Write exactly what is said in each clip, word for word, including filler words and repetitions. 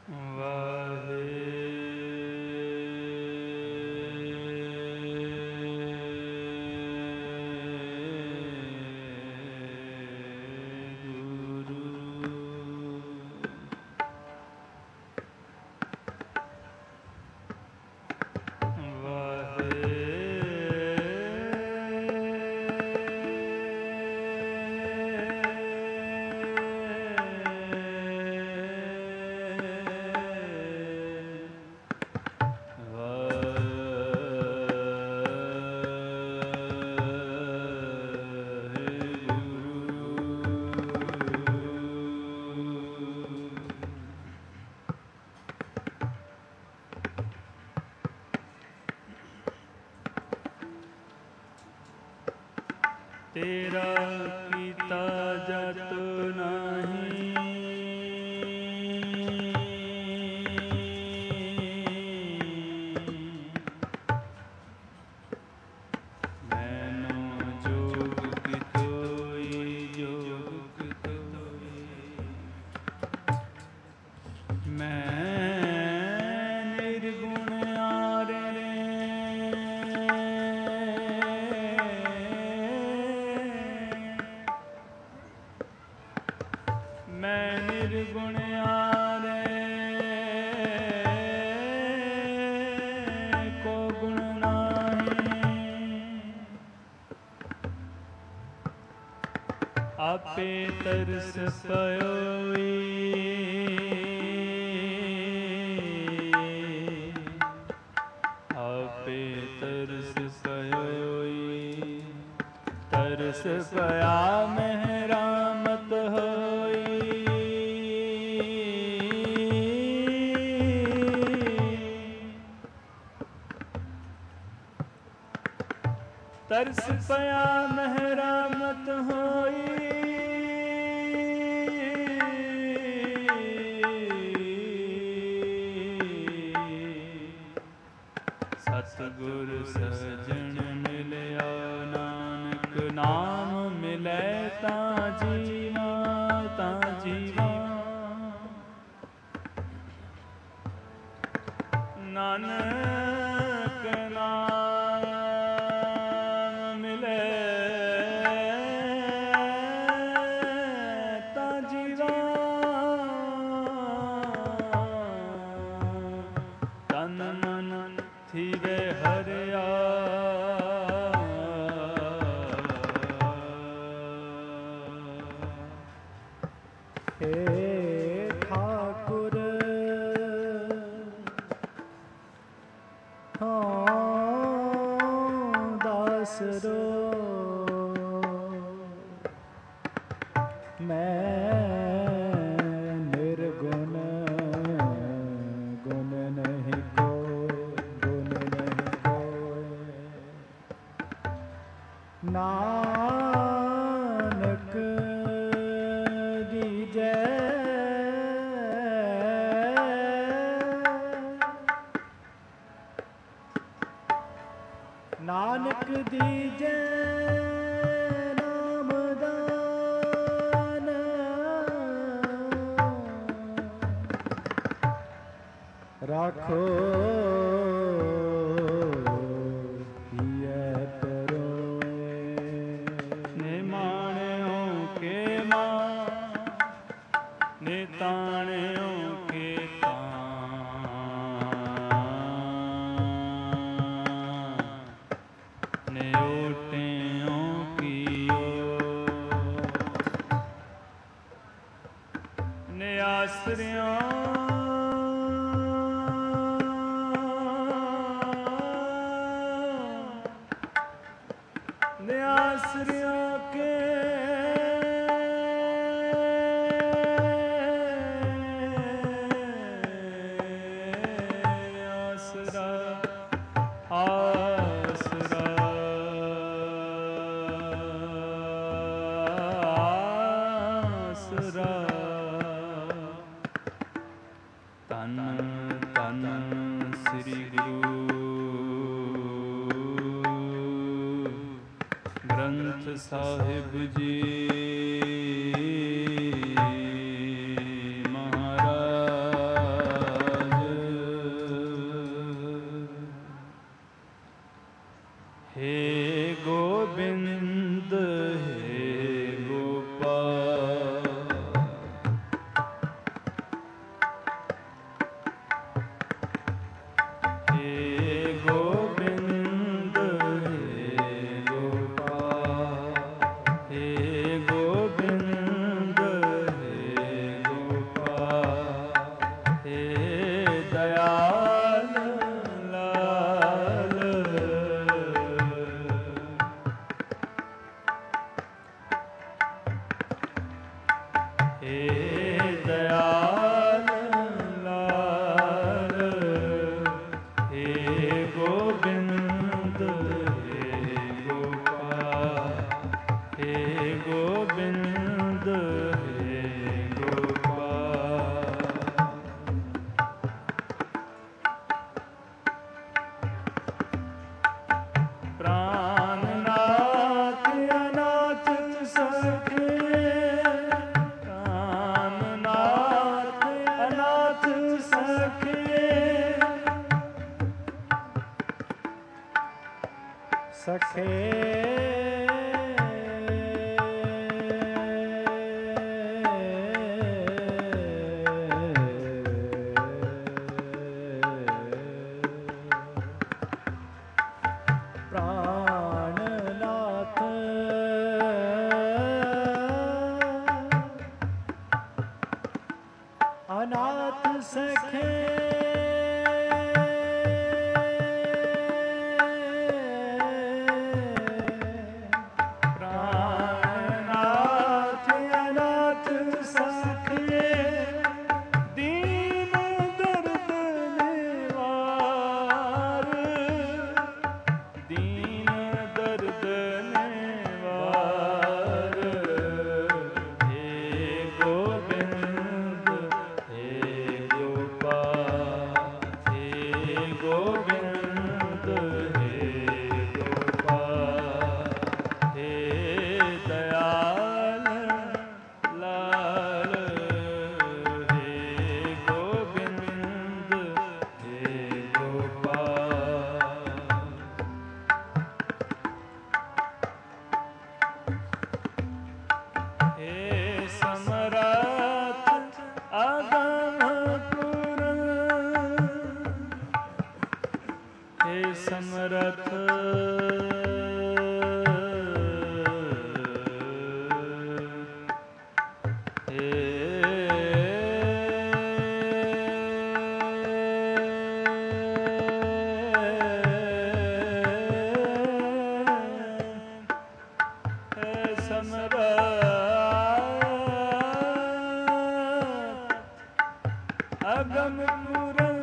ਤੇਰਾ ਕੀਤਾ ਜਤ ਨਹੀਂ, ਮੈਨੂੰ ਜੋਗ ਕਿਤੋਈ ਜੋਗ ਕਿਤੋਈ, ਮੈਂ ਨਿਰਗੁਣ ਆਰੇ ਮੈਂ ਨਿਰਗੁਣ ਆਰੇ ਕੋ ਗੁਣ ਨਾਹੀ, ਆਪੇ ਤਰਸ ਪਇਓਈ, ਆਪੇ ਤਰਸ ਪਇਓਈ, ਤਰਸ ਪਇਆ ਮਹਿਰਾਮਤ ਹੋਈ, ਤਰਸ ਪਿਆ ਮਹਿਰਾਮਤ ਹੋਈ, ਸਤਿਗੁਰ ਸਜਣ ਮਿਲਿਆ, ਨਾਨਕ ਨਾਮ ਮਿਲੈ ਤਾਂ ਜੀਵਾ ਤਾਂ ਜੀਵਾ, ਨਾਨਕ ਨਾਮ ਮਿਲੈ ਤਾਂ ਜੀਵਾ, ਤਨ ਮਨ ਥੀਵੇ ਹਰਿਆ, ਹੇ ਠਾਕੁਰ ਹਾਂ ਦਾਸਰੋ, ਮੈਂ ਨਿਰਗੁਣ ਗੁਣ ਨਹੀਂ ਕੋਇ, ਗੁਣ ਨਹੀਂ ਕੋਇ, ਨਾਨਕ ਦੀਜੈ ਨਾਨਕ ਦੀਜੈ ਨਾਮਦਾਨ, ਰਾਖੋ ਹੀਐ ਪਰੋਏ, ਨਿਮਾਣਿਓ ਕੇ ਮਾਂ ਨਿਤਾਣਿਓ ਕੇ ਤਾਂ, ਨਿਓਟਿਓ ਕੀਓ, ਨਿਆਸਰਿਓ ਨਿਆਸਰਿਓ ਕੇ ਆਸਰਾ ਆਸਰਾ ਆਸਰਾ, ਤਨ ਤਨ ਸ੍ਰੀ ਗੁਰੂ ਗ੍ਰੰਥ ਸਾਹਿਬ ਜੀ ਮਹਾਰਾਜ सखे प्राणनाथ अनाथ सखे समरथ अगम पूरन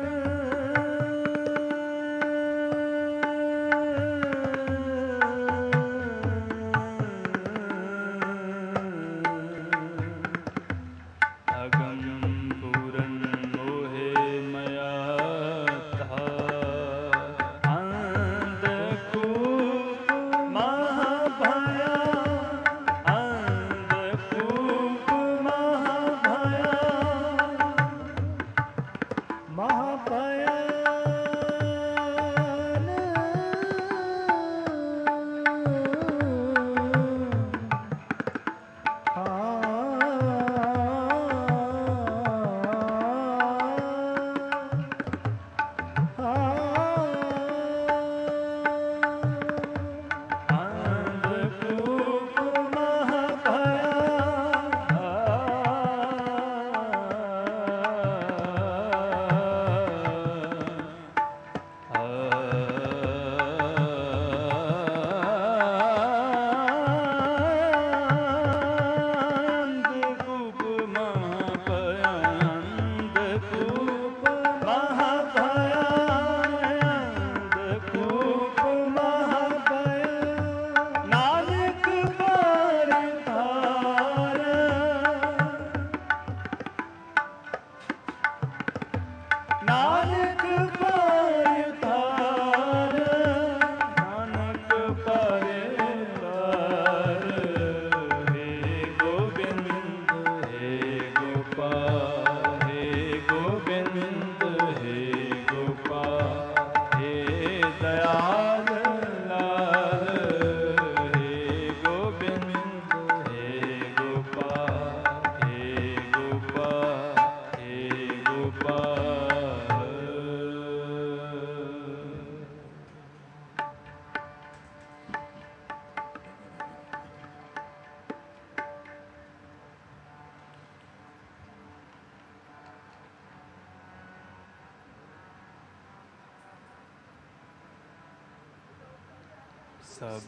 सब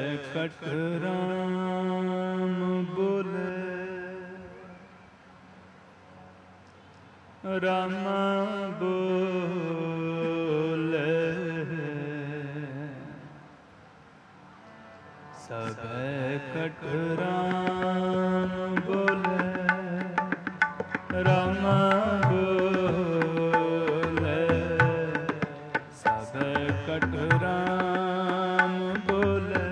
कट राम बोले राम बोले सब कट राम बोले राम बोले सब कट राम बोले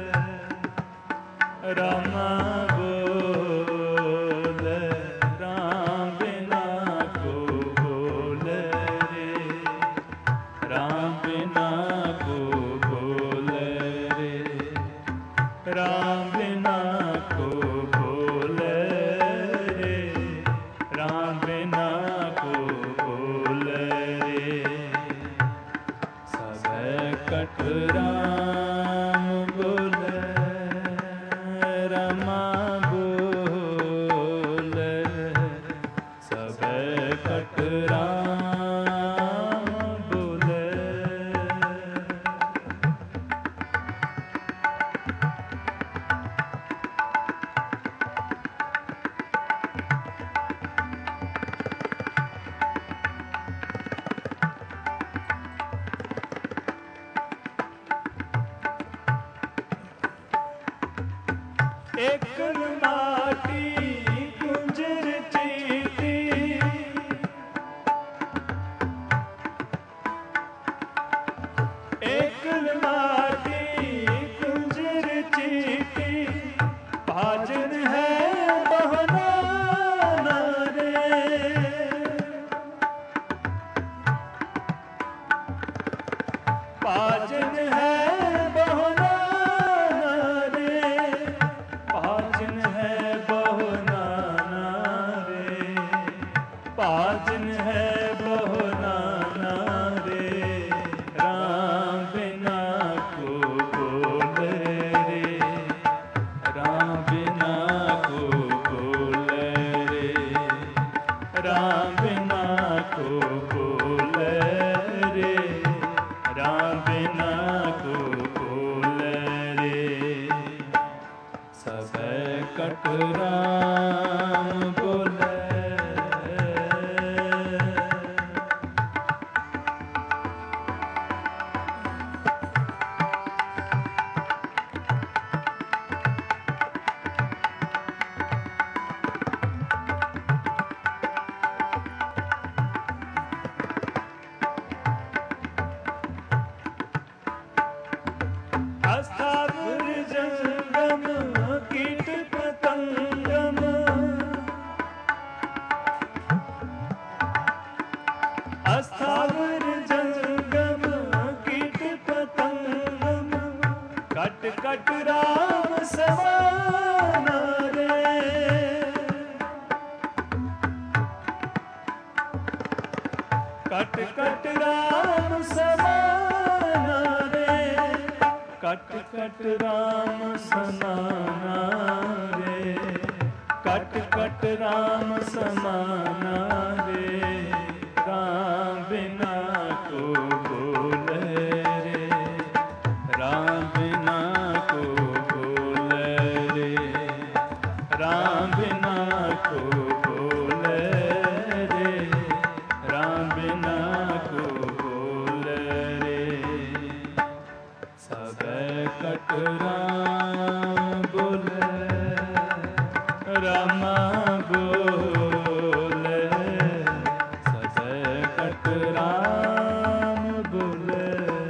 राम बोले राम बिना को बोले रे राम बिना को बोले रे राम बोले। एक माटी कुंजर चीटी, एक माटी कुंजर चीटी, भाजन है बहना रे, भाजन है बहना रे, भाजन है बहुनाना रे, भाजन है बहुनाना रे, राम बिना को बोले रे, राम बिना को बोले रे, राम बिना को बोले रे, राम बिना को बोले रे, सब कट राम बोले। अस्थावर जंगम कीट पतंगम, अस्थावर जंगम कीट पतंगम, कट कट राम समाना रे, कट कट राम समाना रे, कट कट राम समाना रे, कट कट राम समाना रे, राम बिना को बोले रे, राम बिना को बोले रे, राम बिना को बोले रे, राम बिना को बोले रे, सब कट राम बोले, रामा बोले, सब कट राम बोले।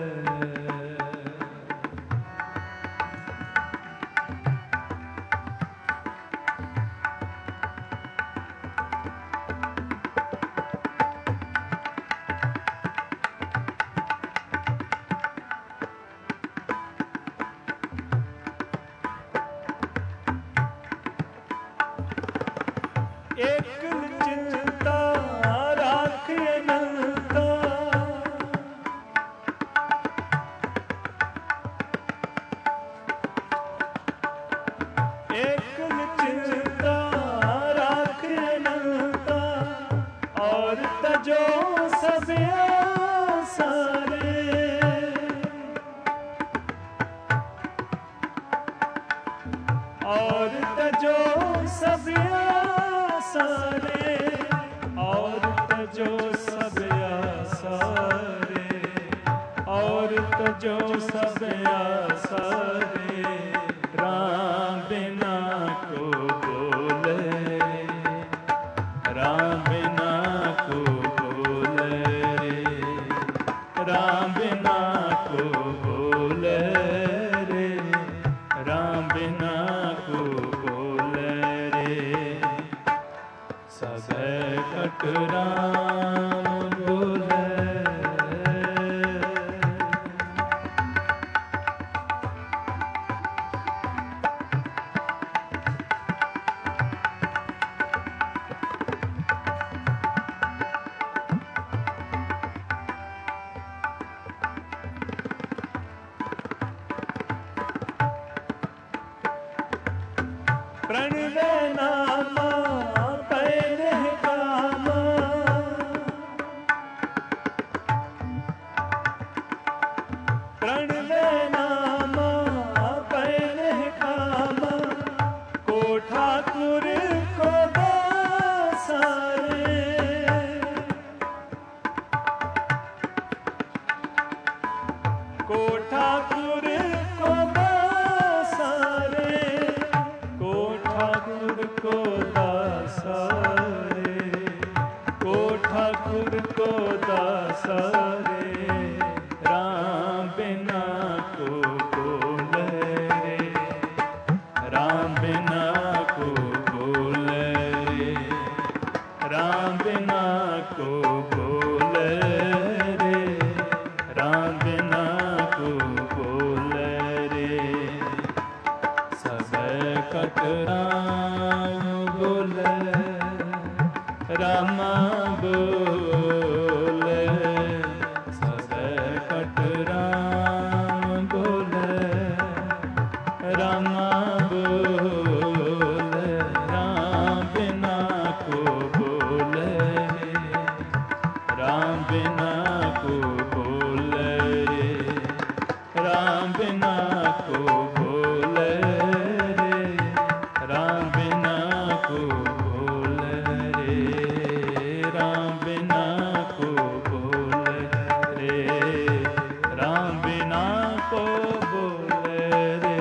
एक चिंता राखे नलता, एक चिंता राखे नलता, और तजो सब सारे, और तजो सब सारे, और तजो सब सारे, और तजो सब सारे, राम बिना को बोले, राम बिना को बोले रे, राम बिना को बोले रे, राम बिना को बोले रे, सब कट राम बोले। को ठाकुर को दासा रे, को ठाकुर को दासा रे, को ठाकुर को दासा रे, राम बिना को बोले रे, राम बिना को बोले रे, राम बिना को बोले रे, राम बिना को बोले रे, सब कट राम बोले, रामा बोले, सब कट राम बोले, रामा बोले, राम बिना को बोले, राम बिना को बोले रे, राम बिना को बोले रे, राम बिना को बोले रे, राम बिना को बोले रे, राम बिना को बोले रे।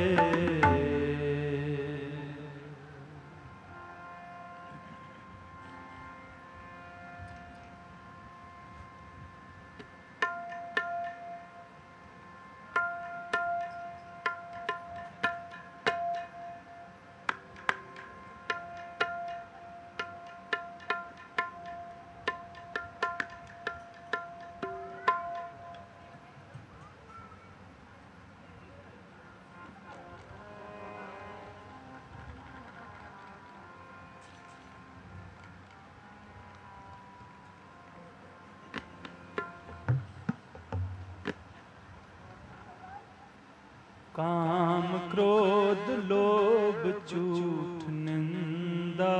काम क्रोध लोभ झूठ निंदा,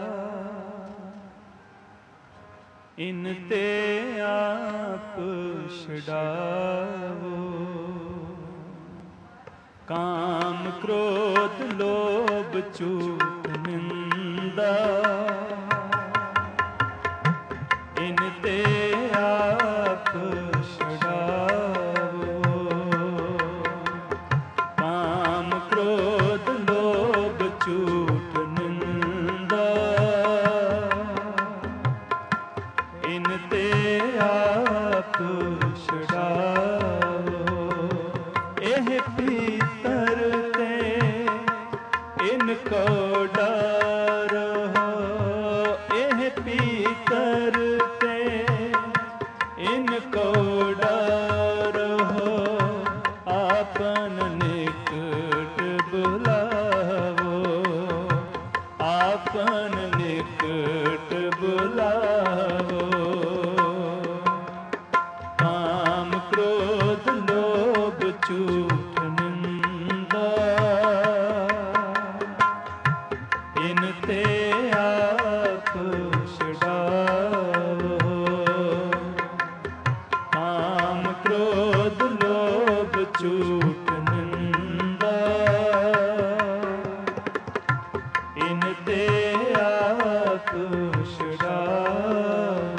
इनते आप छुड़ाओ, काम क्रोध लोभ झूठ निंदा, इनते आप छुड़ाओ, काम क्रोध लोभ झूठ निंदा, इनते आप छुड़ाओ, एह भीतर ते इनको डर हो, एह भीतर ते इनको डर हो, आपन निकट बुलावो, आपन निकट बुलावो, काम क्रोध लोभ झूठ निंदा, इनते आप छुड़ाओ, काम क्रोध लोभ झूठ निंदा, इनते आप छुड़ाओ।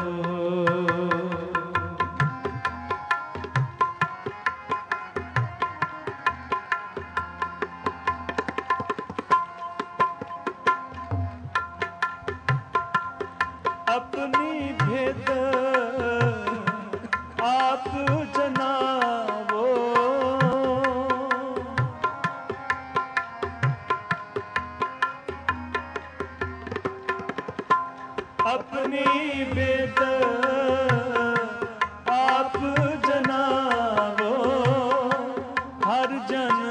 अपनी भेद आप जनावो, अपनी भेद आप जनावो, हर जन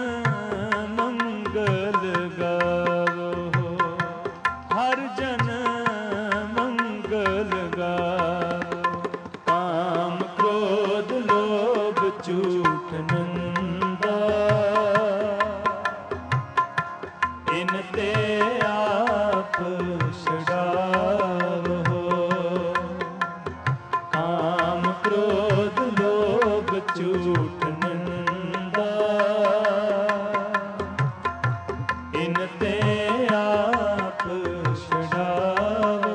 मंगल गावो, हर जन मंगल गावो, काम क्रोध लोभ झूठ निंदा, इनते आप छुड़ाओ, काम क्रोध लोभ झूठ निंदा, इनते आप छुड़ाओ।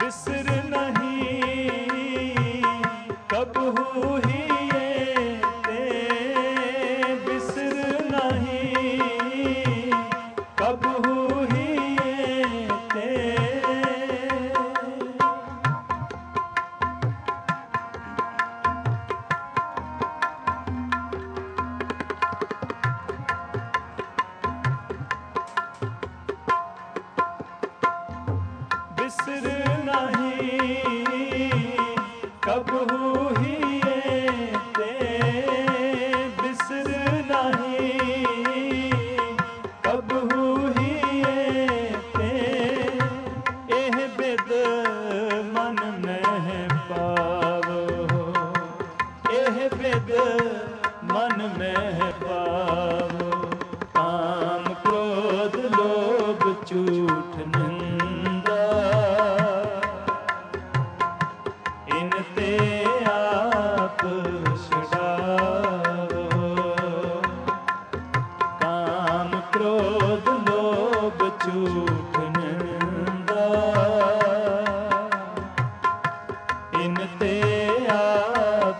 बिसर नहीं कबहू ही ते, बिसर नहीं कबहू ही ते। बिसर नहीं कबहू ही ते, बिसर नहीं कबहू ही ते। एह बिद मन में पावो, एह बिद मन में पावो। काम क्रोध लोभ झूठ निंदा, इन ते आप छुड़ावो। काम क्रोध लोभ झूठ निंदा, इन ते आप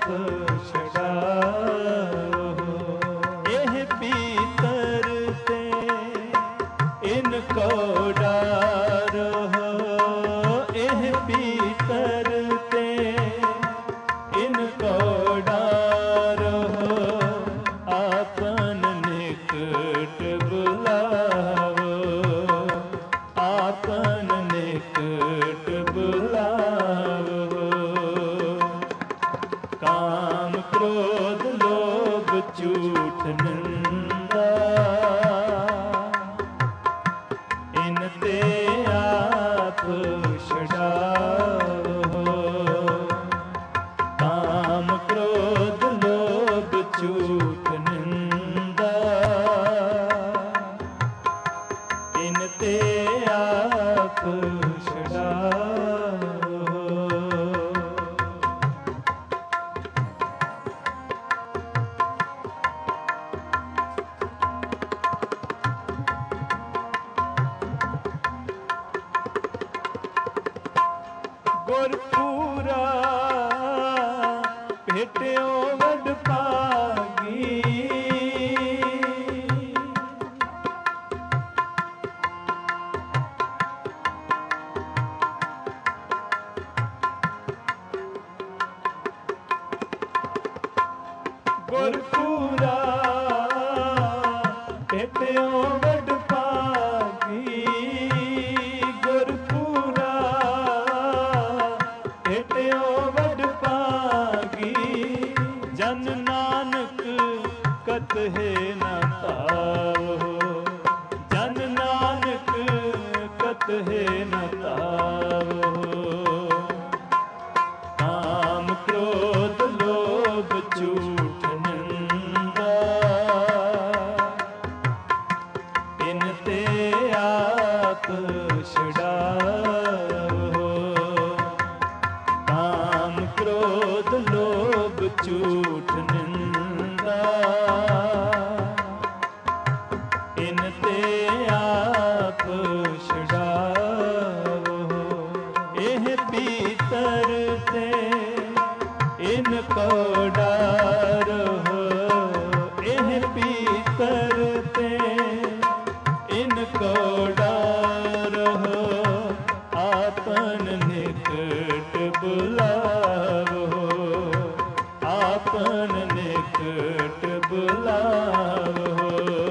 छुड़ावो। एह भीतर ते इनको डारो, एह भीतर ते इनको डारो। आपन निकट बुलावो, आपन निकट बुलावो। काम क्रोध लोभ झूठ निंदा, इन ते आप छुड़ावो। काम क्रोध लोभ झूठ निंदा, इन ते आप छुड़ावो। गुरपूरा भेटियो वड भागी, गुरपूरा भेटियो वड भागी, गुरपूरा भेटियो वड भागी। जन नानक कतहे न तावो, जन नानक कतहे न तावो। काम क्रोध लोभ झूठ निंदा, इन ते आप छुड़ावो। काम क्रोध लोभ झूठ निंदा, इन ते आप छुड़ावो। एह भीतर ते इनको डारो, एह भीतर ते इनको डारो। आपन निकट बुलावो, आपन निकट बुलावो।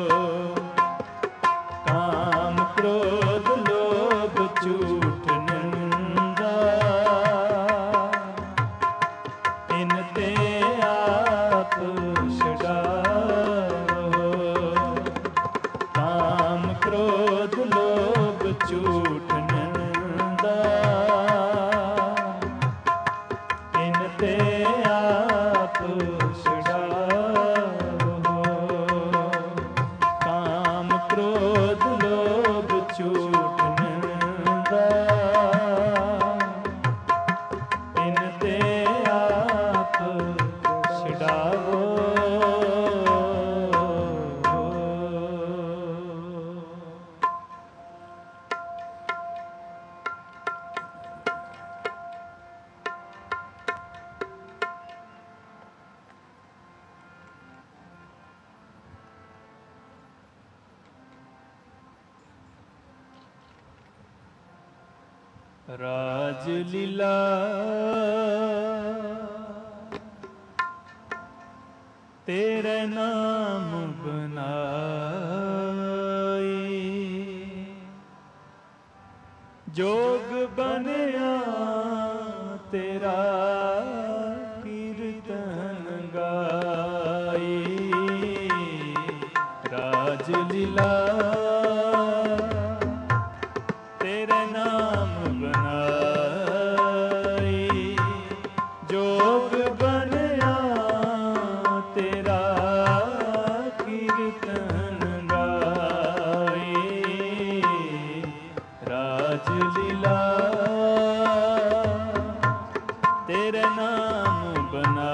काम क्रोध लोभ झूठ निंदा, इन ते आप छुड़ावो। काम क्रोध लोभ झूठ निंदा, ਰਾਜ ਲੀਲਾ ਤੇਰੇ ਨਾਮ ਬਨਾਈ, ਜੋਗ ਬਨਿਆ ਤੇਰਾ ਕੀਰਤਨ ਗਾਈ। ਰਾਜ ਲੀਲਾ ਤੇਰੇ ਨਾਮ ਬਨਾਈ, ਜੋਗ ਬਨਿਆ ਤੇਰਾ ਕੀਰਤਨ ਗਾਈ। ਰਾਜ ਲੀਲਾ ਤੇਰੇ ਨਾਮ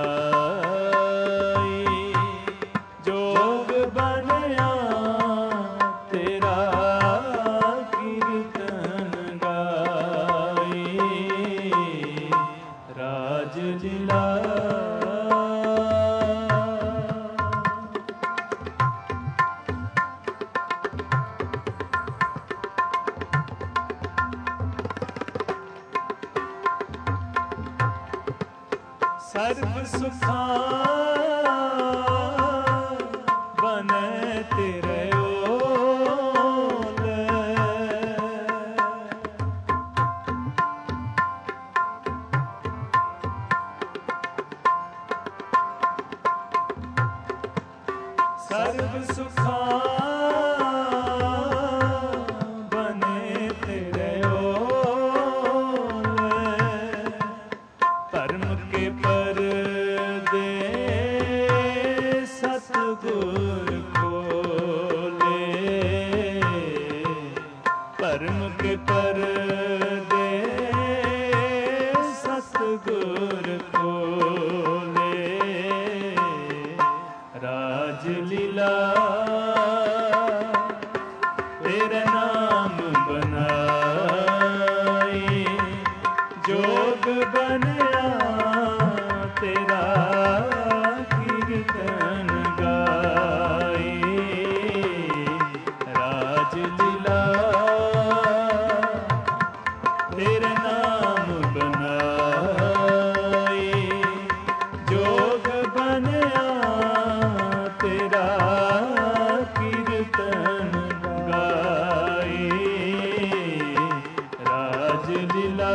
ਬਨਾਈ, ਜੋਗ ਬਨਿਆ ਤੇਰਾ ਕੀਰਤਨ ਗਾਈ। ਰਾਜ ਲੀਲਾ ਸਰਬ ਸੁਖਾਂ ਬਨੇ ਤੇਰੇ ਓਲੇ, ਸਰਬ ਸੁਖਾਂ ਬਨੇ ਤੇਰੇ ਓਲੇ, ਧਰਮ ਕੇ ਪਰਦੇ ਸਤਿਗੁਰ ਖੋਲੇ, ਧਰਮ ਕੇ ਪਰਦੇ ਸਤਿਗੁਰ ਖੋਲੇ। ਰਾਜ ਲੀਲਾ ਤੇਰੇ ਨਾਮ ਬਨਾਈ, ਜੋਗ ਬਨਿਆ ਤੇਰਾ ਕੀਰਤਨ ਗਾਈ। ਰਾਜ ਲੀਲਾ ਤੇਰੇ ਨਾਮ ਬਨਾਈ, ਜੋਗ ਬਨਿਆ ਤੇਰਾ ਕੀਰਤਨ ਗਾਈ। ਰਾਜ ਲੀਲਾ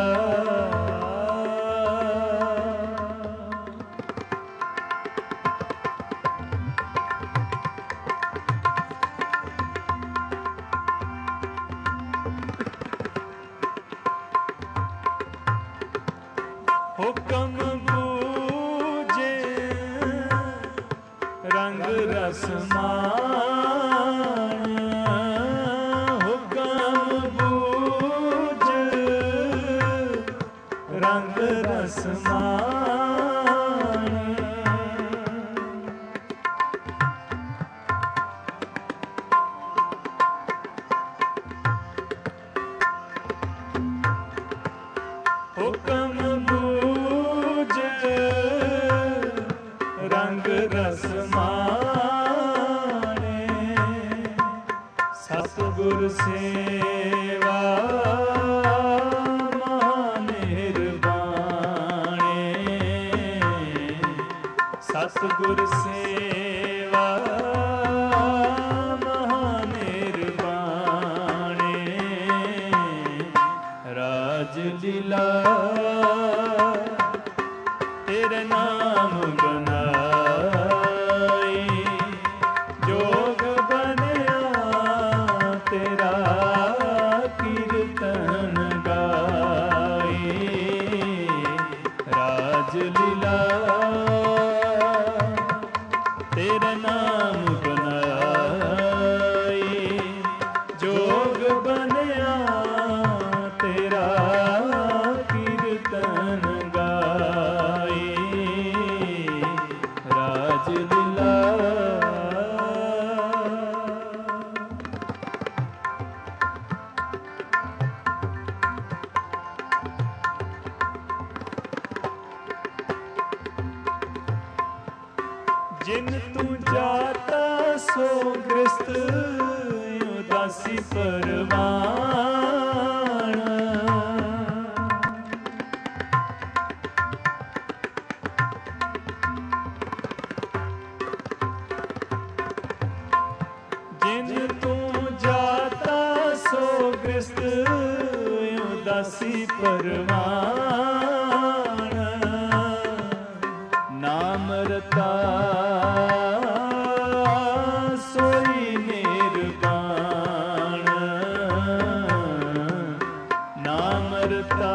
ਹੁਕਮ ਬੂਝੇ ਰੰਗ ਰਸ ਮਾਣ, ਹੁਕਮ ਬੂਝ ਰੰਗ ਰਸ ਮਾਣ। ਹੁਕਮ ਬੂਝ ਰੰਗ ਰਸ ਮਾਣੇ, ਸਤਿਗੁਰ ਸੇਵਾ ਮਹਾਨਿਰਵਾਣੇ, ਸਤਿਗੁਰ ਸੇਵਾ ਮਹਾਨਿਰਵਾਣੇ। ਰਾਜ ਲੀਲਾ ਤੇਰੇ ਨਾਮ ਬਨਾਈ, ਜੋਗ ਬਨਿਆ ਤੇਰਾ ਕੀਰਤਨ ਗਾਈ। ਰਾਜ ਲੀਲਾ ਤੇਰੇ ਨਾਮ ਬਨਾਈ, ਜੋਗ ਬਨਿਆ ਤੇਰਾ ਕੀਰਤਨ ਗਾਈ। ਰਾਜ ਲੀਲਾ ਜਿਨ ਤੂੰ ਜਾਤਾ ਸੋ ਗ੍ਰਸਤ ਉਦਾਸੀ ਪਰਵਾਣ, ਦਾਸੀ ਪਰਵਾਨ, ਨਾਮ ਰਤਾ ਸੋਈ ਨਿਰਵਾਣ, ਨਾਮ ਰਤਾ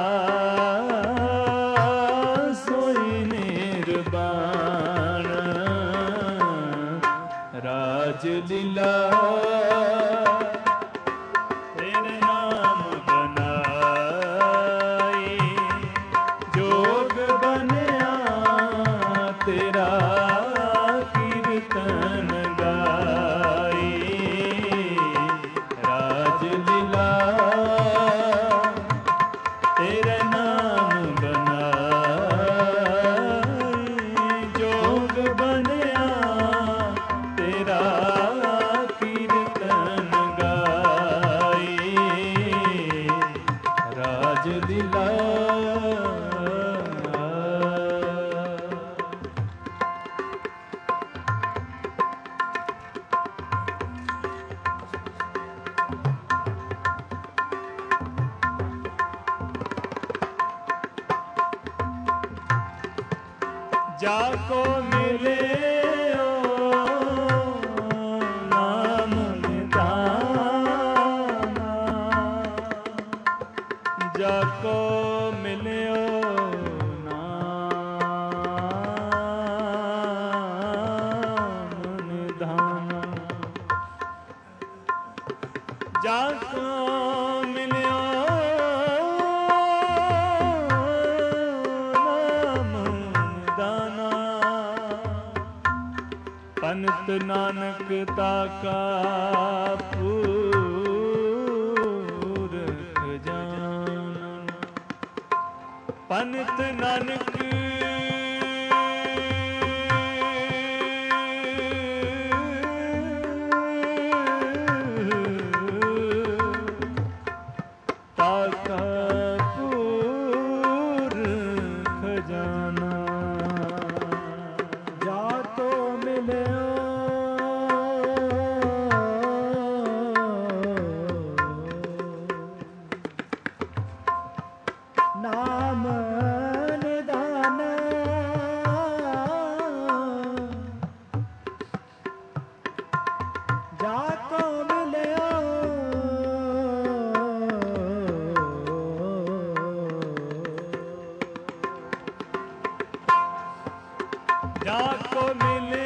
ਸੋਈ ਨਿਰਵਾਣ, ਰਾਜ ਲੀਲਾ ਤੇਰੇ ਨਾਮ ਬਨਾਈ, ਜੋਗ ਬਣਿਆ ਤੇਰਾ ਕੀਰਤਨ ਗਾਈ, ਰਾਜ ਲੀਲਾ ਤੇਰੇ ਨਾਮ ਬਨਾਈ, ਜੋਗ ਬਣਿਆ ਤੇਰਾ ਕੀਰਤਨ ਗਾਈ, ਰਾਜ ਲੀਲਾ। जाको मिले नाम निधाना, जाको मिले नाम निधाना, जाको मिले पंत नानक ताका पूरख जान, पंत नानक ताका पूरख जाना, जाको मिले नाम निधान, जाको मिले जाको मिले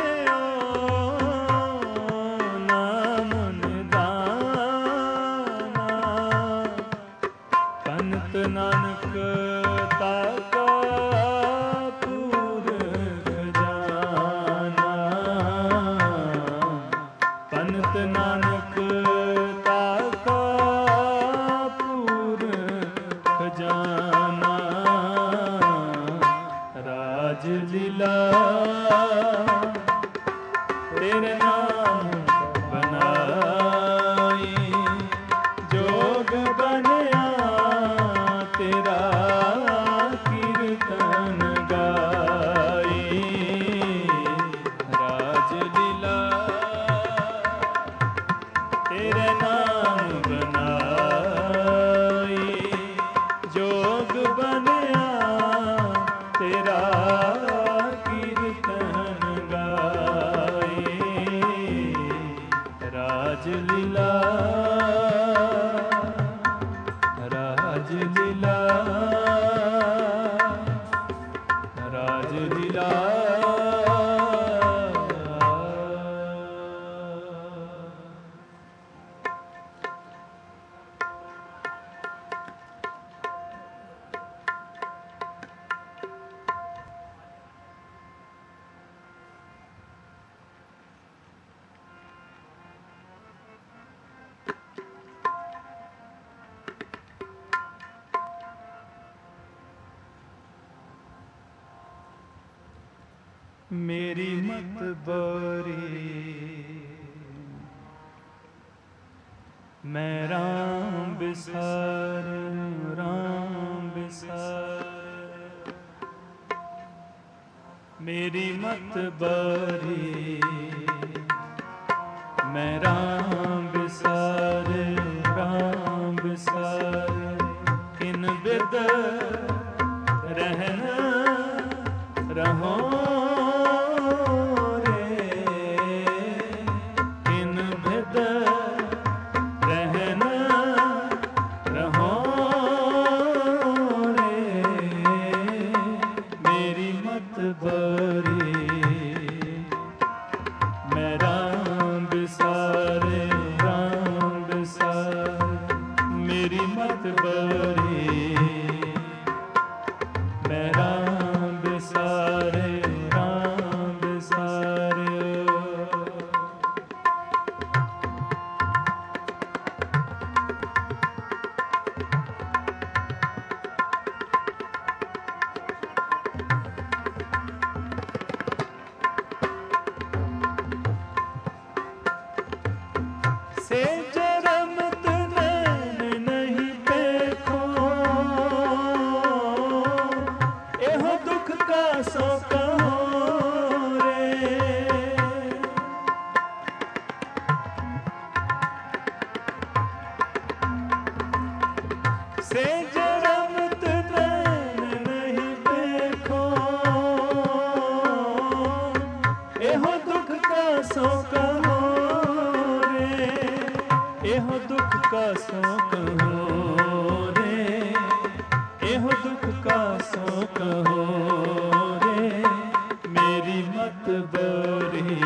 नाम निधाना, पंत नानक ताका पूरख जाना, पंत नानक ताका पूरख जाना, राज लीला तेरे नाम बनाई, जोग बनया तेरा कीर्तन गाई, राज लीला तेरे नाम बनाई, जोग बनया तेरा कीर्तन गाए, राज लीला राज लीला राज लीला। मेरी मत बारी मैं राम बिसार राम बिसार, मेरी मत बारी मैं राम बिसार राम बिसार, रहना रहो रे, किन भिद रहना रहो रे, मेरी मत बरी मैं राम बिसारे राम बिसारे, मेरी मत बरी मैं राम बिसारे राम बिसारे। से जरमत नैन नहीं देखो, एहो दुख का सो कहो रे, से जरमत नैन नहीं देखो, एहो दुख का सो कहो रे, एहो दुख का सो कहो रे, एहो दुख का सो कहो रे, मेरी मत बरी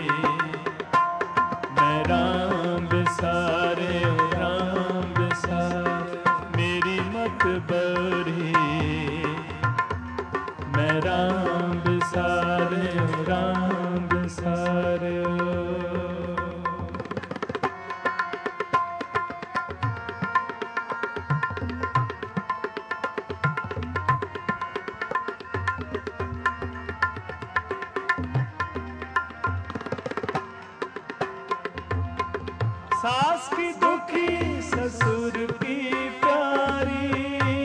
मैं राम बिसारे राम बिसारे, मेरी मत बरी मैं राम बिसारे राम बिसारे। सास की दुखी ससुर की प्यारी,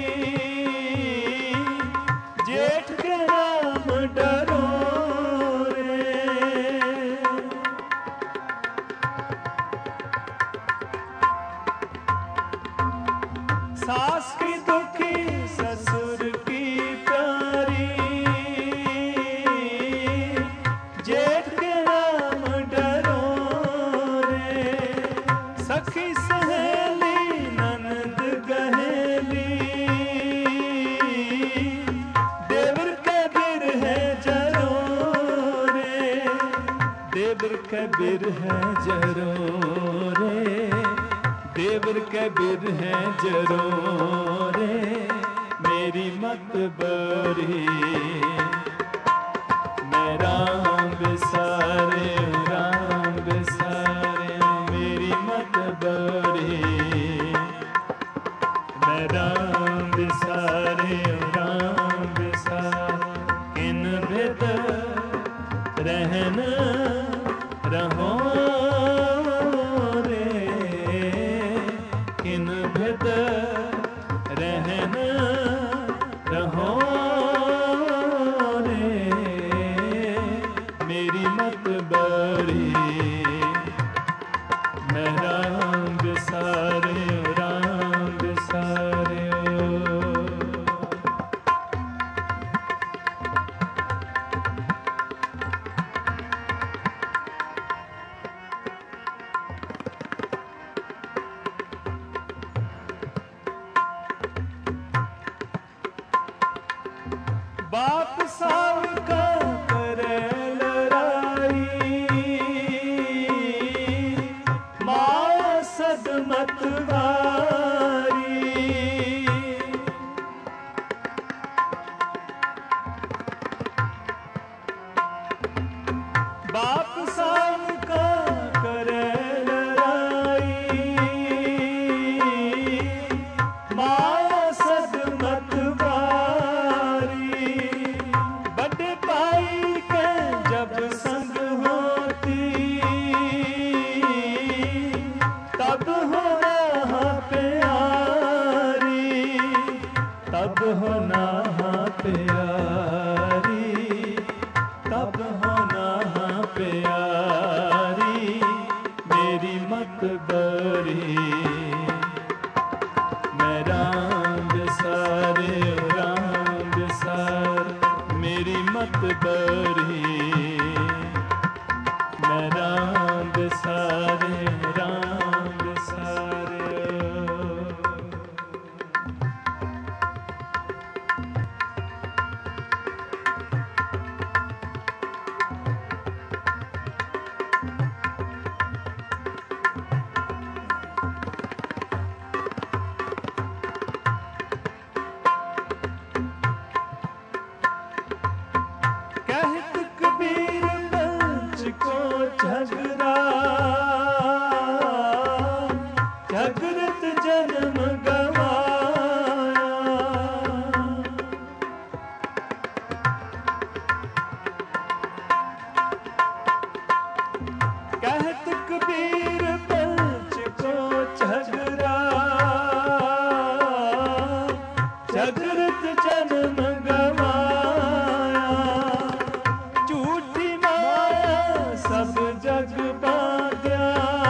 जेठ के राम डरो रे, सास की दुखी ससुर की प्यारी, जेठ के राम डरो रे, सखी सहेली ननद गहेली, देवर के बिर है जरो रे, देवर के बिर है जरो रे, देवर के बिर है जरो रे, मेरी मत बरी मैं राम बिसारे राम बिसारे, मेरी मत बरी मैं राम बिसारे राम बिसारे, किन भिद रहना रहो रे, किन भिद रहना रहो रे, मेरी मत बरी मैं राम बिसारे राम बिसारे। बाप साव का करे लड़ाई, माँ सदमत वारी, बाप साव का करे लड़ाई, माँ सदमत वारी, बड़े भाई के जब संग होती, तब होना प्यारी, तब होना प्यारी, तब होना प्यारी, मेरी मत बरी मैं राम बिसारे जन्म गवाया, झूठी माया सब जग बांध्या।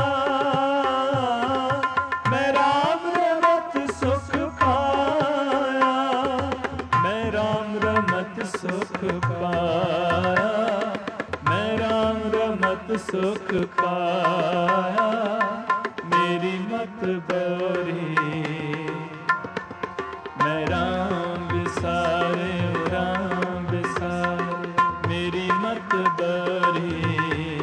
मैं राम रमत सुख पाया, मैं राम रमत सुख पाया, मैं राम रमत सुख पाया। मेरी मत बोरी मैं राम बिसारे, राम बिसारे। मेरी मत बोरी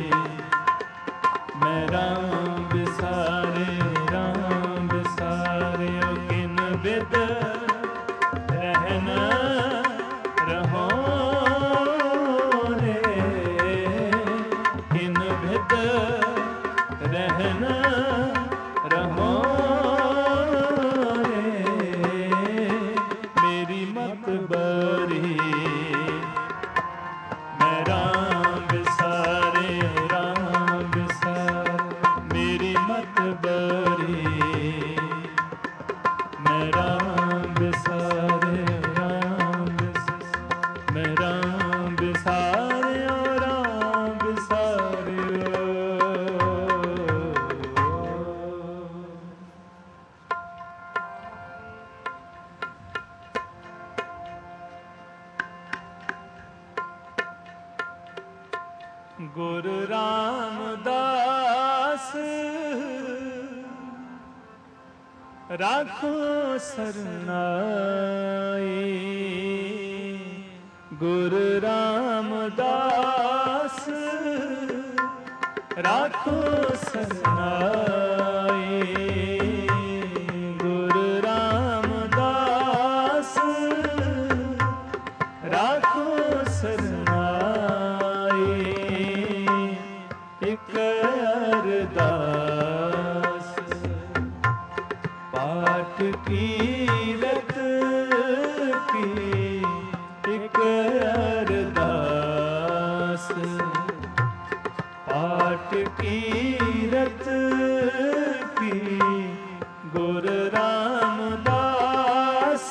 मैं राम बिसारे, राम बिसारे। ओ किन बिद रहना रहो रे, किन बिद रहना रहो रे। मेरी मत बरी मैं राम बिसारे, राम बिसारे। मेरी मत बरी मैं राम बिसारे, राम बिसारे। मैं राम बिसारे, ओ राम बिसारे। गुरु रामदास राखो सरनाई, गुरु रामदास राखो सरनाई, गुरु रामदास राखो सरनाई। एक अरदास पाठ कीरत की, एक अरदास पाठ कीरत की। गुरु रामदास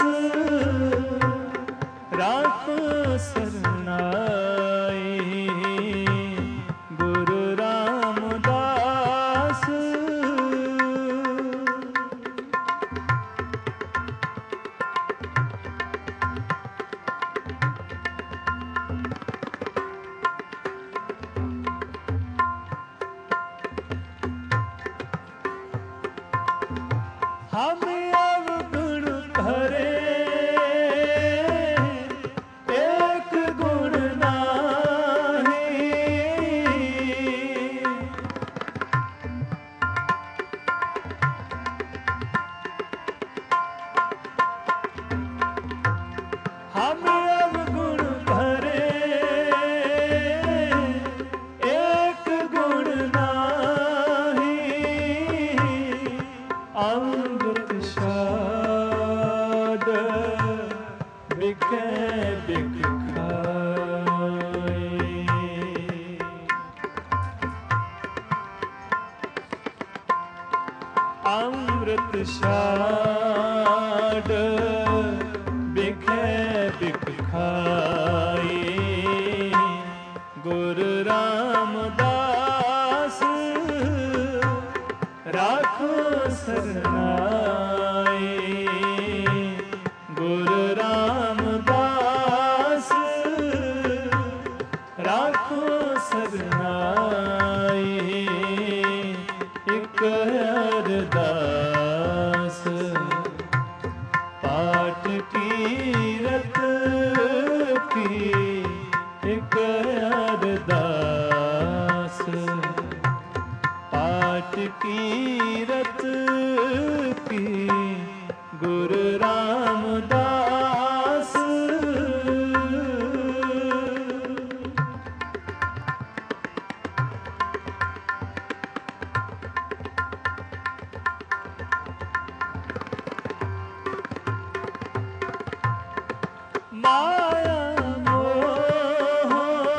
राखो सरनाई, गुरु रामदास। हम अवगुण भरे एक गुण नाही, हम अवगुण भरे एक गुण नाही। अमृत शाद बिकै बिक खाए, अमृत शाद बिकै बिक खाए। गुरु रामदास राखो सरनाई, गुरु रामदास राखो सरनाई। एक अरदास पाठ कीरत की, एक अरदास पाठ कीरत की। गुरु रामदास माया मोह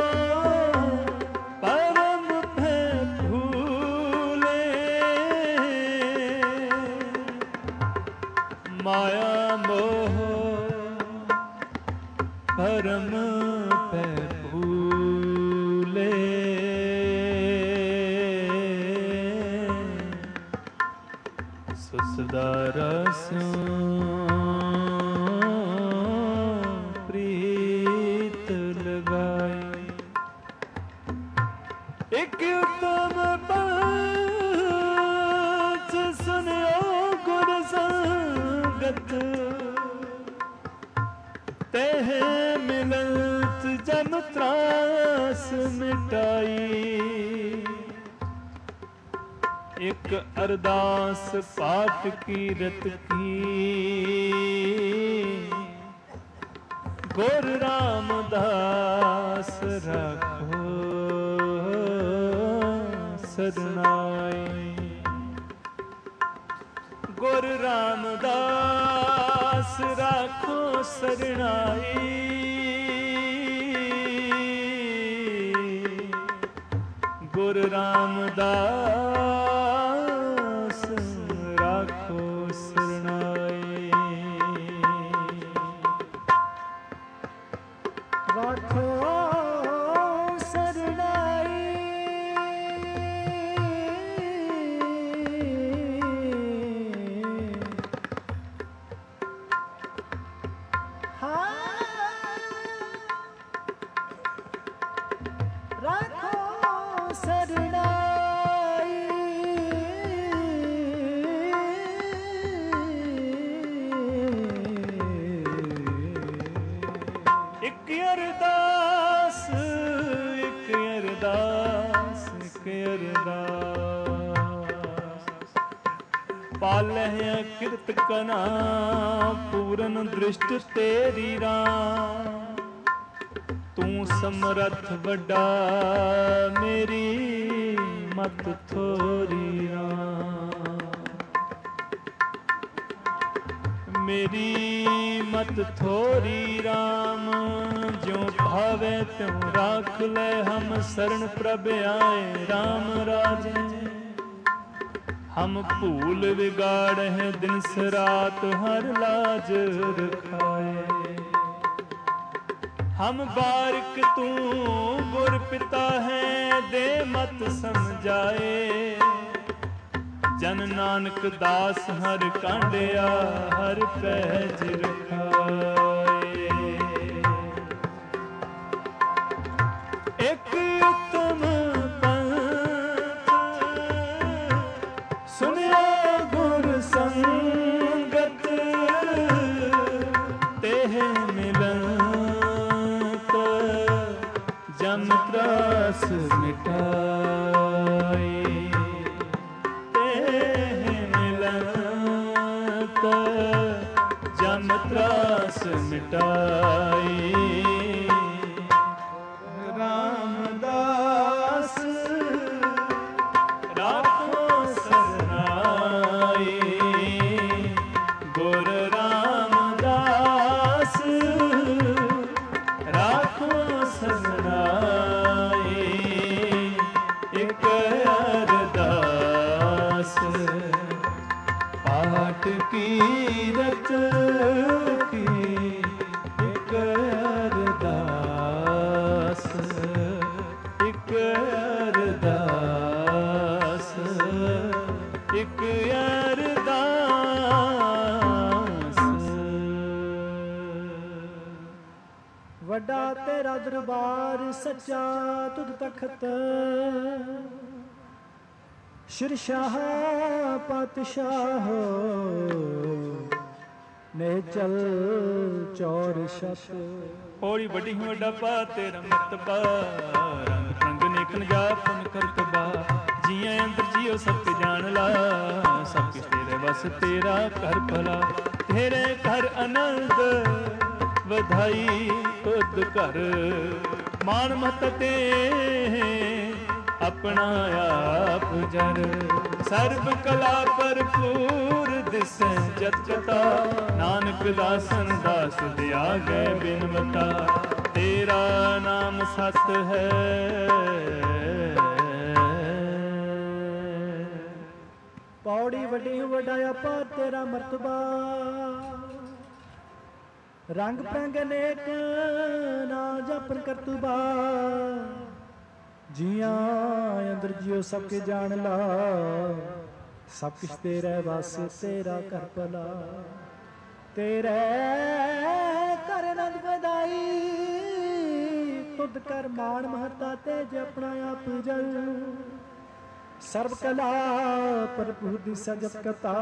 परम भय भूले, माया मोह परम पै भूले। सुसदारा प्रीत लगाई। एक उत्तम पंच सुनियो गुर संगत, तेह मिलत जम त्रास मिटाई। एक अरदास पाठ कीरत की, गुर रामदास राखो सरनाई। गुर रामदास राखो सरनाई। गुर रामदास राखो सरनाई। राखो सरनाई। हाँ, राखो सरनाई। एक अरदास एक अरदास एक अरदास, पालह किरत कना पूरन दृष्ट तेरी राम। तू समरथ वड्डा मेरी मत थोरी राम। मेरी मत थोरी राम, ज्यों भावे त्यों राख ले हम शरण प्रभ आए राम राजे। हम भूल बिगाड़ है दिन सरात हर लाज रखाए। हम बारिक तू गुर पिता है दे मत समझाए। जन नानक दास हर कांडिया हर पैज रखाए। एक उत्तम पंथ सुनिया गुर संगत, तेह मिलत जम त्रास मिटाई। जम त्रास मिटाई। रामदास राखो सरनाई। गुर रामदास राखो सरनाई। एक अरदास पाठ कीरत की, एक अरदास एक अरदास एक अरदास। वड्डा तेरा दरबार सच्चा तुध तखत, शिरशाह पातशाह ने चल चौर शत। होड़ी बड़ी वड्डा पा तेरा मर्तबा, रंग रंग नेकन जा पुन करतबा। जिया अंतर जियो सब जान ला, सब किस तेरे बस तेरा कर भला। तेरे घर आनंद बधाई खुद कर, मान मत ते अपना आप जर। सर्व कला भरपूर दिसै जत कथा, नानक दासन दास दिया गए बिनवता। तेरा नाम सत है पौड़ी वड्डी वड्डाया पा तेरा मर्तबा। ਰੰਗ ਪ੍ਰੰਗ ਅਨੇਕ ਨਾ ਜਪਨ ਕਰਤੂਬਾ ਜੀਆਂ ਅੰਦਰ ਜਿਉ ਸਭ ਕੇ ਜਾਣ ਲਾ ਸਭ ਕੁਛ ਤੇਰੇ ਵਾਸ ਤੇਰਾ ਕਰ ਭਲਾ ਤੇਰੇ ਕਰ ਆਨੰਦ ਵਧਾਈ ਤੁਧ ਕਰ ਮਾਣ ਮਹਤਾ ਤੇ ਜਪਣਾ ਆਪ ਜਲ ਸਰਬ ਕਲਾ ਭਰਪੂਰ ਦੀ ਸਜਤ ਕਤਾ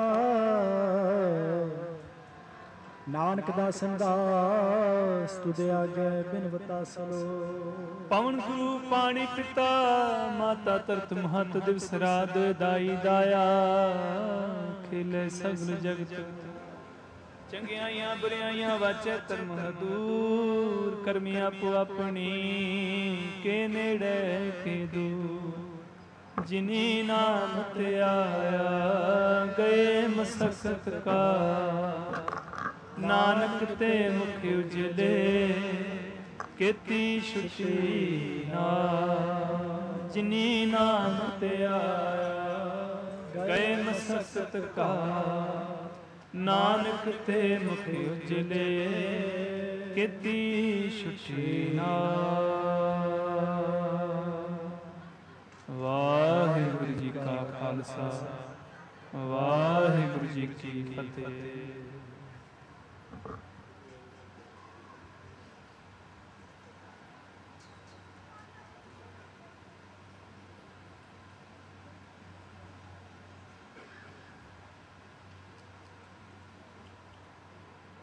ਨਾਨਕ ਦਾਸਨ ਦਾਸ ਤੁਦੇ ਆਗੇ ਬਿਨਵਤਾ ਸਲੋ ਪਵਨ ਗੁਰੂ ਪਾਣੀ ਪਿਤਾ ਮਾਤਾ ਧਰਤ ਮਹਤ ਦਿਵਸ ਰਾਤ ਦਾਈ ਦਾਇਆ ਖਿਲੇ ਸਗਲ ਜਗਤ ਚੰਗਿਆਈਆਂ ਬੁਰਿਆਈਆਂ ਵਾਚੈ ਧਰਮ ਦੂਰ ਕਰਮੀ ਆਪੋ ਆਪਣੀ ਕੇ ਨੇੜੇ ਕੇ ਦੂਰ ਜਿਨੀ ਨਾਮ ਤੇ ਆਇਆ ਗਏ ਮਸਕਤ ਕਾ ਨਾਨਕ ਤੇ ਮੁਖ ਉਜਲੇ ਕੀਤੀ ਛੁਟੀ ਨਾ ਜਿਨੀ ਨਾਮ ਤੇ ਆਇਆ ਗਏ ਮਸਕਤ ਕਾ ਨਾਨਕ ਤੇ ਮੁਖ ਉਜਲੇ ਕੀਤੀ ਛੁਟੀ ਨਾ ਵਾਹਿਗੁਰੂ ਜੀ ਕਾ ਖਾਲਸਾ ਵਾਹਿਗੁਰੂ ਜੀ ਕੀ ਫਤਿਹ।